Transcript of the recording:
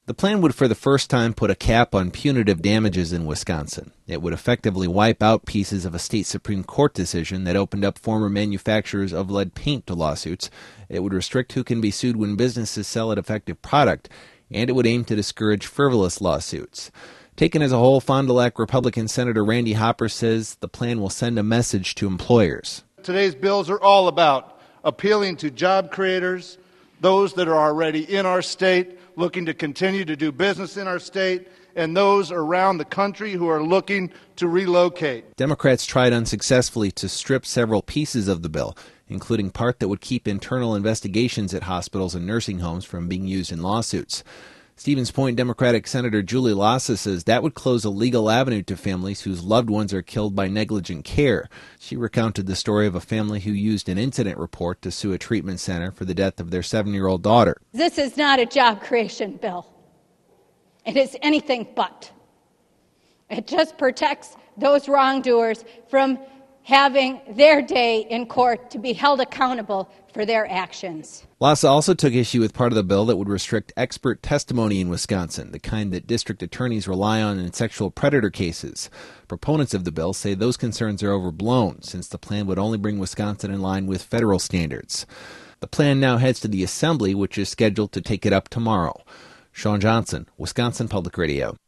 The plan would for the first time put a cap on punitive damages in Wisconsin. It would effectively wipe out pieces of a state Supreme Court decision that opened up former manufacturers of lead paint to lawsuits. It would restrict who can be sued when businesses sell a defective product, and it would aim to discourage frivolous lawsuits. Taken as a whole, Fond du Lac Republican Senator Randy Hopper says the plan will send a message to employers. Today's bills are all about appealing to job creators, those that are already in our state, looking to continue to do business in our state, and those around the country who are looking to relocate. Democrats tried unsuccessfully to strip several pieces of the bill, including part that would keep internal investigations at hospitals and nursing homes from being used in lawsuits. Stevens Point Democratic Senator Julie Lassa says that would close a legal avenue to families whose loved ones are killed by negligent care. She recounted the story of a family who used an incident report to sue a treatment center for the death of their 7-year-old daughter. This is not a job creation bill. It is anything but. It just protects those wrongdoers from having their day in court to be held accountable for their actions. Lassa also took issue with part of the bill that would restrict expert testimony in Wisconsin, the kind that district attorneys rely on in sexual predator cases. Proponents of the bill say those concerns are overblown, since the plan would only bring Wisconsin in line with federal standards. The plan now heads to the Assembly, which is scheduled to take it up tomorrow. Sean Johnson, Wisconsin Public Radio.